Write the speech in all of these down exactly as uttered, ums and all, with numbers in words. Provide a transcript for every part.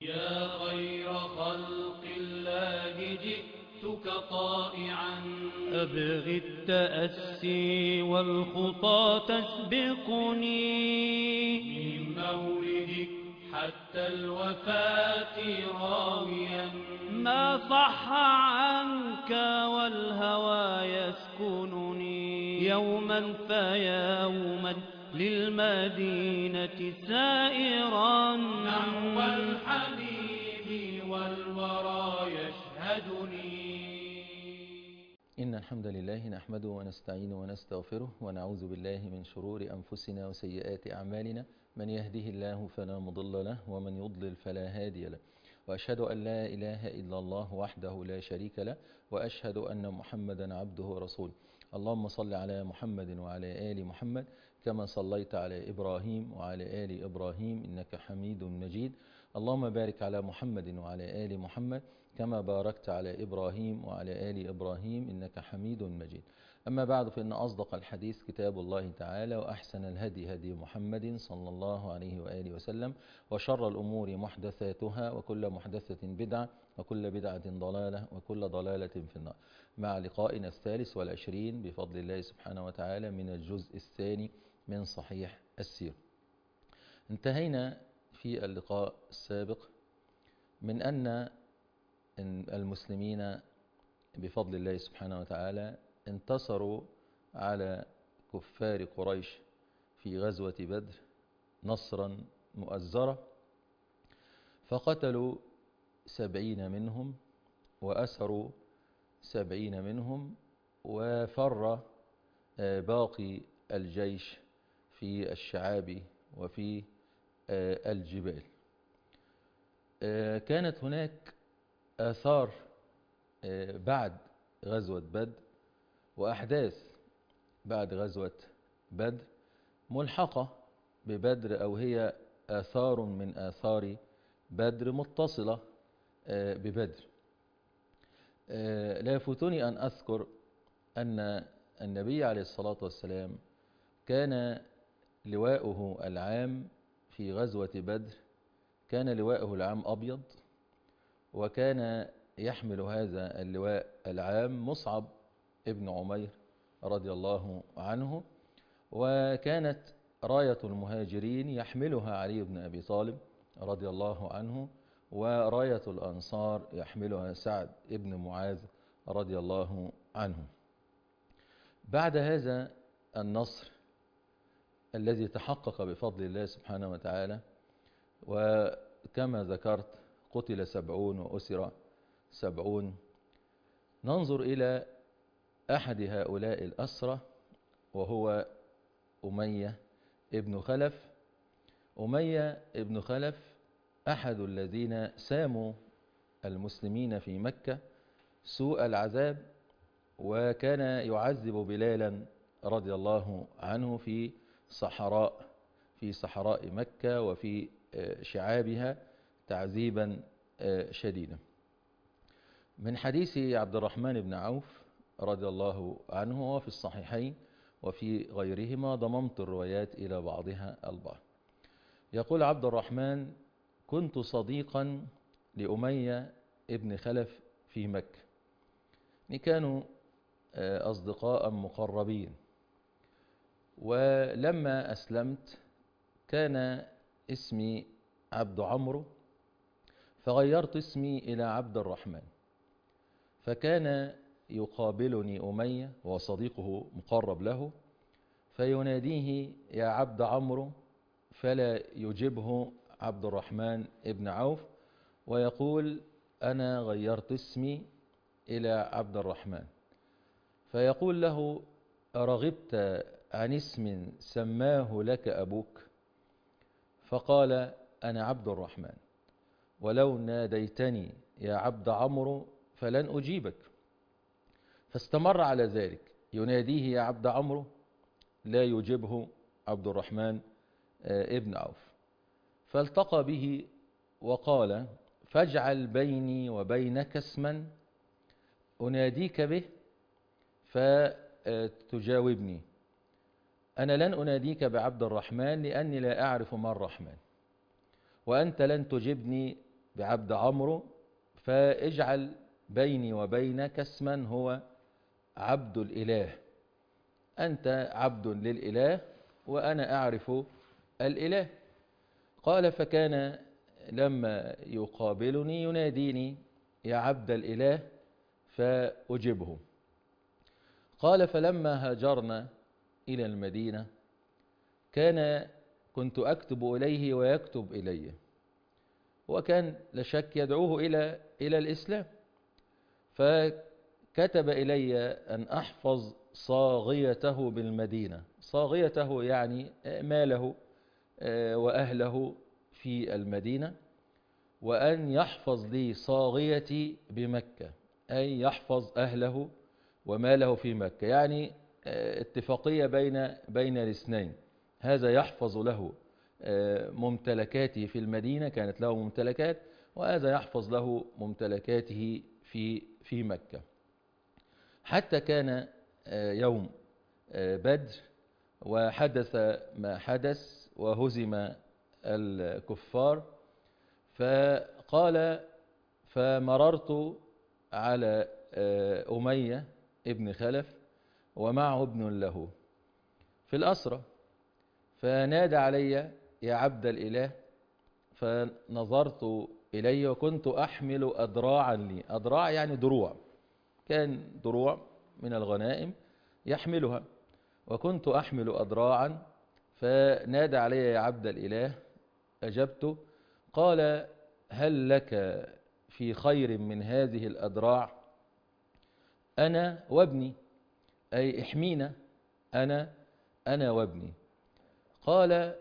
يا خير خلق الله جئتك طائعا أبغي التأسي والخطى تسبقني من مولدك حتى الوفاة راويا ما صح عنك والهوى يسكنني يوما فيوما للمدينة سائرا نحو الحبيب والورى يشهدني. إن الحمد لله نحمده ونستعينه ونستغفره ونعوذ بالله من شرور أنفسنا وسيئات أعمالنا، من يهده الله فلا مضل له ومن يضلل فلا هادي له، وأشهد أن لا إله إلا الله وحده لا شريك له، وأشهد أن محمدا عبده ورسوله. اللهم صل على محمد وعلى آل محمد كما صليت على إبراهيم وعلى آل إبراهيم إنك حميد مجيد. اللهم بارك على محمد وعلى آل محمد كما باركت على إبراهيم وعلى آل إبراهيم إنك حميد مجيد. أما بعد، فإن أصدق الحديث كتاب الله تعالى، وأحسن الهدي هدي محمد صلى الله عليه وآله وسلم، وشر الأمور محدثاتها، وكل محدثة بدعة، وكل بدعة ضلالة، وكل ضلالة في النار. مع لقائنا الثالث والعشرين بفضل الله سبحانه وتعالى من الجزء الثاني من صحيح السيرة. انتهينا في اللقاء السابق من أن المسلمين بفضل الله سبحانه وتعالى انتصروا على كفار قريش في غزوة بدر نصرا مؤزرا، فقتلوا سبعين منهم وأسروا سبعين منهم، وفر باقي الجيش في الشعاب وفي الجبال. كانت هناك آثار بعد غزوة بدر وأحداث بعد غزوة بدر ملحقة ببدر، أو هي آثار من آثار بدر متصلة ببدر. لا يفوتني أن أذكر أن النبي عليه الصلاة والسلام كان لواؤه العام في غزوة بدر كان لواؤه العام أبيض، وكان يحمل هذا اللواء العام مصعب ابن عمير رضي الله عنه، وكانت راية المهاجرين يحملها علي بن أبي طالب رضي الله عنه، وراية الأنصار يحملها سعد ابن معاذ رضي الله عنه. بعد هذا النصر الذي تحقق بفضل الله سبحانه وتعالى، وكما ذكرت قتل سبعون وأسر سبعون، ننظر إلى أحد هؤلاء الأسرى وهو أمية ابن خلف. أمية ابن خلف أحد الذين ساموا المسلمين في مكة سوء العذاب، وكان يعذب بلالا رضي الله عنه في صحراء في صحراء مكة وفي شعابها تعذيبا شديدا. من حديث عبد الرحمن بن عوف رضي الله عنه وفي الصحيحين وفي غيرهما ضممت الروايات إلى بعضها البعض. يقول عبد الرحمن: كنت صديقا لأمية ابن خلف في مكة، كانوا أصدقاء مقربين، ولما أسلمت كان اسمي عبد عمرو، فغيرت اسمي إلى عبد الرحمن، فكان يقابلني أمية وصديقه مقرب له فيناديه يا عبد عمرو، فلا يجبه عبد الرحمن ابن عوف، ويقول أنا غيرت اسمي إلى عبد الرحمن، فيقول له أرغبت عن اسم سماه لك أبوك؟ فقال أنا عبد الرحمن، ولو ناديتني يا عبد عمرو فلن أجيبك. فاستمر على ذلك، يناديه يا عبد عمرو لا يجيبه عبد الرحمن ابن عوف، فالتقى به وقال فاجعل بيني وبينك اسما أناديك به فتجاوبني، أنا لن أناديك بعبد الرحمن لأني لا أعرف ما الرحمن، وأنت لن تجبني بعبد عمرو، فاجعل بيني وبينك اسما هو عبد الإله، أنت عبد للإله وأنا أعرف الإله. قال فكان لما يقابلني يناديني يا عبد الإله فأجبه. قال فلما هاجرنا إلى المدينة كان كنت أكتب إليه ويكتب إلي، وكان لشك يدعوه إلى إلى الإسلام، فكتب إلي أن أحفظ صاغيته بالمدينة. صاغيته يعني ماله وأهله في المدينة، وأن يحفظ لي صاغيتي بمكة، أي يحفظ أهله وماله في مكة، يعني اتفاقية بين بين الاثنين، هذا يحفظ له ممتلكاته في المدينة، كانت له ممتلكات، وهذا يحفظ له ممتلكاته في في مكة. حتى كان يوم بدر وحدث ما حدث وهزم الكفار، فقال فمررت على أمية ابن خلف ومعه ابن له في الأسرة، فنادى علي يا عبد الإله، فنظرت إليه وكنت أحمل أدراعا لي. أدراع يعني دروع، كان دروع من الغنائم يحملها، وكنت أحمل أدراعا، فنادى علي يا عبد الإله، أجبت. قال هل لك في خير من هذه الأدراع؟ أنا وابني، أي احمينا أنا أنا وابني. قال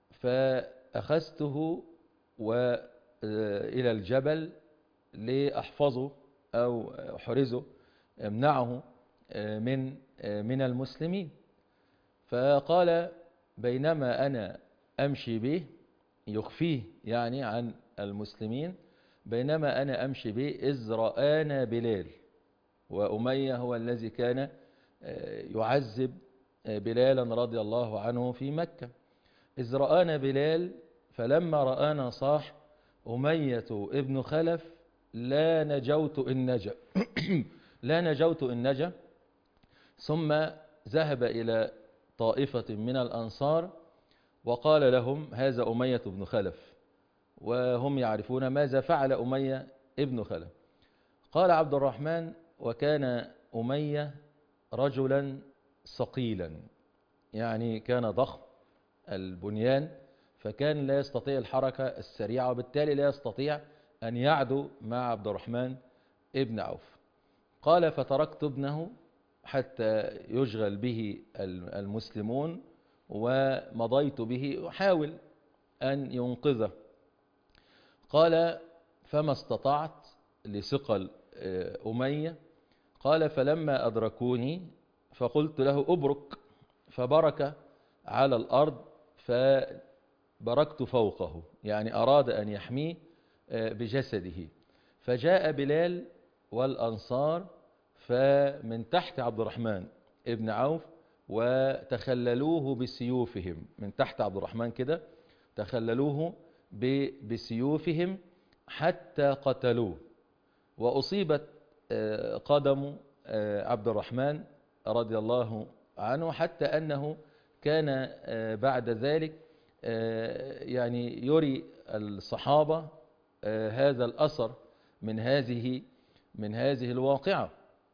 فأخذته وإلى الجبل لأحفظه أو أحرزه، أمنعه من من المسلمين. فقال بينما أنا أمشي به، يخفيه يعني عن المسلمين، بينما أنا أمشي به إذ رآنا بلال، وأمية هو الذي كان يعذب بلالا رضي الله عنه في مكة. إذ رآنا بلال فلما رآنا صاح أمية ابن خلف لا نجوت إن نجا لا نجوت إن نجا. ثم ذهب إلى طائفة من الأنصار وقال لهم هذا أمية بن خلف، وهم يعرفون ماذا فعل أمية ابن خلف. قال عبد الرحمن وكان أمية رجلا ثقيلا، يعني كان ضخم البنيان، فكان لا يستطيع الحركة السريعة، وبالتالي لا يستطيع أن يعدو مع عبد الرحمن ابن عوف. قال فتركت ابنه حتى يشغل به المسلمون، ومضيت به أحاول أن ينقذه. قال فما استطعت لثقل أمية. قال فلما أدركوني فقلت له أبرك، فبرك على الأرض فبركت فوقه، يعني أراد أن يحميه بجسده. فجاء بلال والأنصار فمن تحت عبد الرحمن ابن عوف وتخللوه بسيوفهم، من تحت عبد الرحمن كده تخللوه بسيوفهم حتى قتلوه، وأصيبت قدم عبد الرحمن رضي الله عنه، حتى أنه كان بعد ذلك يعني يري الصحابة هذا الأثر من هذه من هذه الواقعة.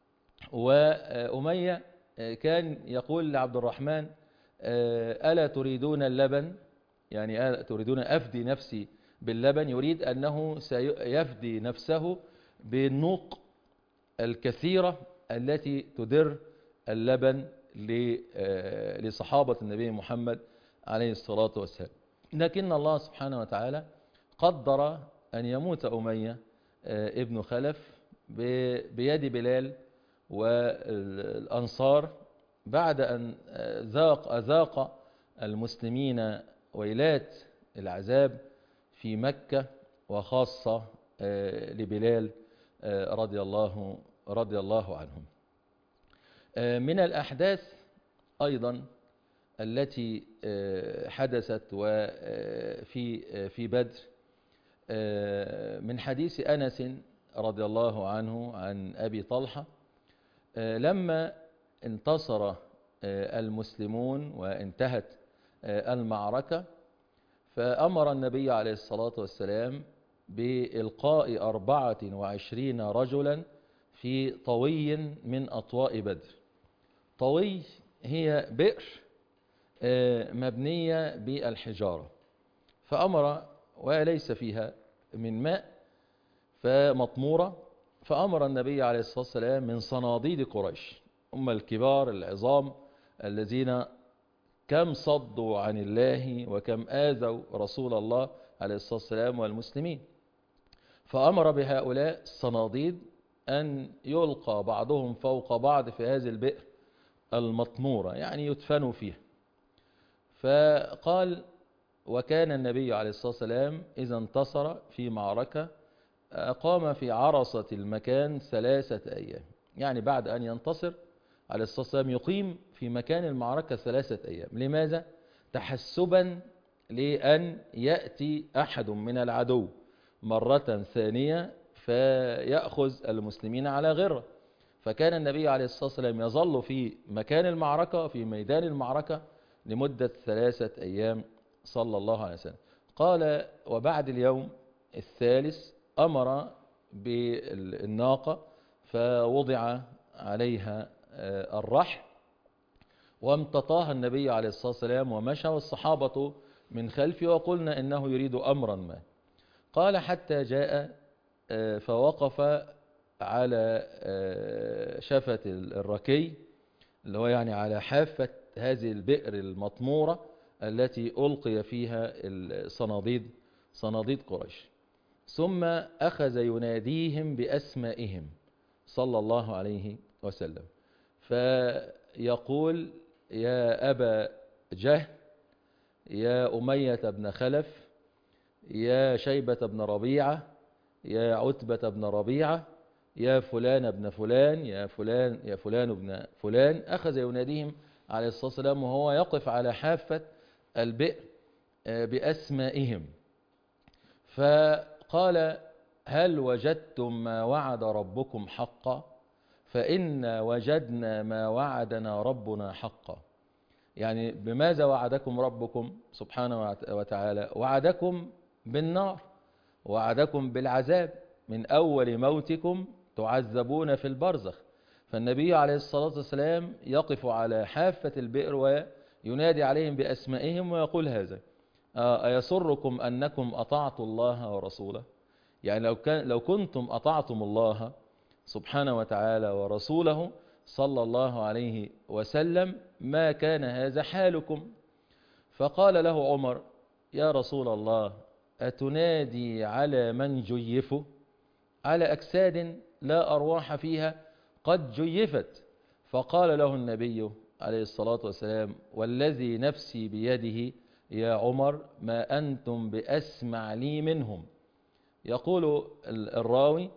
وأمية كان يقول لعبد الرحمن ألا تريدون اللبن، يعني ألا تريدون أفدي نفسي باللبن، يريد أنه سيفدي نفسه بالنوق الكثيرة التي تدر اللبن لصحابة النبي محمد عليه الصلاة والسلام. لكن الله سبحانه وتعالى قدر أن يموت أمية ابن خلف بيد بلال والأنصار بعد أن ذاق أذاق المسلمين ويلات العذاب في مكة، وخاصة لبلال رضي الله رضي الله عنهم. من الأحداث أيضا التي حدثت وفي في بدر من حديث أنس رضي الله عنه عن أبي طلحة لما انتصر المسلمون وانتهت المعركة، فأمر النبي عليه الصلاة والسلام بإلقاء أربعة وعشرين رجلا في طوي من أطواء بدر. طوي هي بئر مبنية بالحجارة، فأمر وليس فيها من ماء فمطمورة، فأمر النبي عليه الصلاة والسلام من صناديد قريش، هم الكبار العظام الذين كم صدوا عن الله وكم آذوا رسول الله عليه الصلاة والسلام والمسلمين، فأمر بهؤلاء الصناديد أن يلقى بعضهم فوق بعض في هذه البئر المطمورة، يعني يدفنوا فيها. فقال: وكان النبي عليه الصلاة والسلام إذا انتصر في معركة أقام في عرصة المكان ثلاثة أيام، يعني بعد أن ينتصر عليه الصلاة والسلام يقيم في مكان المعركة ثلاثة أيام. لماذا؟ تحسبا لأن يأتي أحد من العدو مرة ثانية فيأخذ المسلمين على غرة. فكان النبي عليه الصلاة والسلام يظل في مكان المعركة في ميدان المعركة لمدة ثلاثة أيام صلى الله عليه وسلم. قال: وبعد اليوم الثالث أمر بالناقة فوضع عليها الرحل وامتطاها النبي عليه الصلاة والسلام ومشى والصحابة من خلفه، وقلنا إنه يريد أمرا ما. قال: حتى جاء فوقف على شفة الركي، اللي هو يعني على حافة هذه البئر المطمورة التي ألقي فيها الصناديد صناديد قريش، ثم أخذ يناديهم بأسمائهم صلى الله عليه وسلم، فيقول: يا أبا جهل، يا أمية بن خلف، يا شيبة بن ربيعة، يا عتبة بن ربيعة، يا فلان بن فلان، يا فلان يا فلان بن فلان. أخذ يناديهم عليه الصلاة والسلام وهو يقف على حافة البئر بأسمائهم، فقال: هل وجدتم ما وعد ربكم حقا؟ فإنا وجدنا ما وعدنا ربنا حقا. يعني بماذا وعدكم ربكم سبحانه وتعالى؟ وعدكم بالنار، وعدكم بالعذاب، من أول موتكم تعذبون في البرزخ. فالنبي عليه الصلاة والسلام يقف على حافة البئر وينادي عليهم بأسمائهم ويقول هذا: أيسركم أنكم أطعتوا الله ورسوله؟ يعني لو, كان لو كنتم أطعتم الله سبحانه وتعالى ورسوله صلى الله عليه وسلم ما كان هذا حالكم. فقال له عمر: يا رسول الله، أتنادي على من جيفوا؟ على أجساد لا أرواح فيها قد جيفت. فقال له النبي عليه الصلاة والسلام: والذي نفسي بيده يا عمر ما أنتم بأسمع لي منهم. يقول الراوي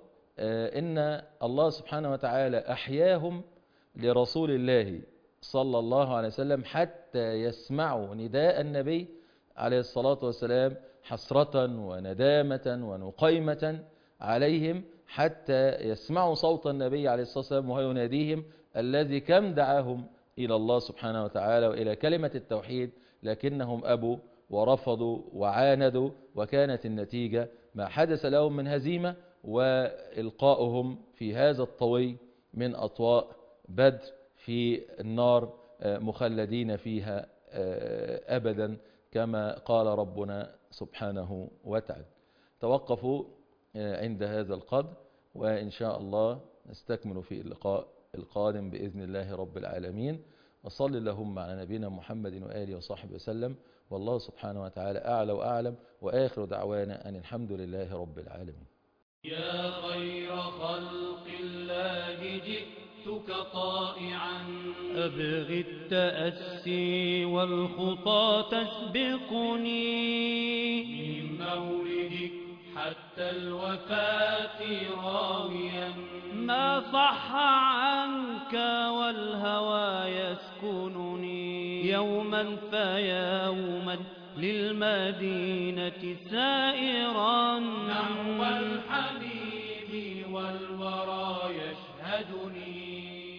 إن الله سبحانه وتعالى أحياهم لرسول الله صلى الله عليه وسلم حتى يسمعوا نداء النبي عليه الصلاة والسلام حسرة وندامة ونقيمة عليهم، حتى يسمعوا صوت النبي عليه الصلاة والسلام وهو يناديهم الذي كم دعاهم إلى الله سبحانه وتعالى وإلى كلمة التوحيد، لكنهم أبوا ورفضوا وعاندوا، وكانت النتيجة ما حدث لهم من هزيمة وإلقاؤهم في هذا الطوي من أطواء بدر في النار مخلدين فيها أبدا كما قال ربنا سبحانه وتعالى. توقفوا عند هذا القدر، وإن شاء الله نستكمل في اللقاء القادم بإذن الله رب العالمين. وصل اللهم على نبينا محمد وآله وصحبه وسلم، والله سبحانه وتعالى أعلى وأعلم، وآخر دعوانا أن الحمد لله رب العالمين. يا خير خلق الله جئتك طائعا أبغي التأسي والخطى تسبقني من مولدك حتى الوفاة راويا ما صح عنك والهوى يسكنني يوما فيوما للمدينة سائرا نحو الحبيب والورى يشهدني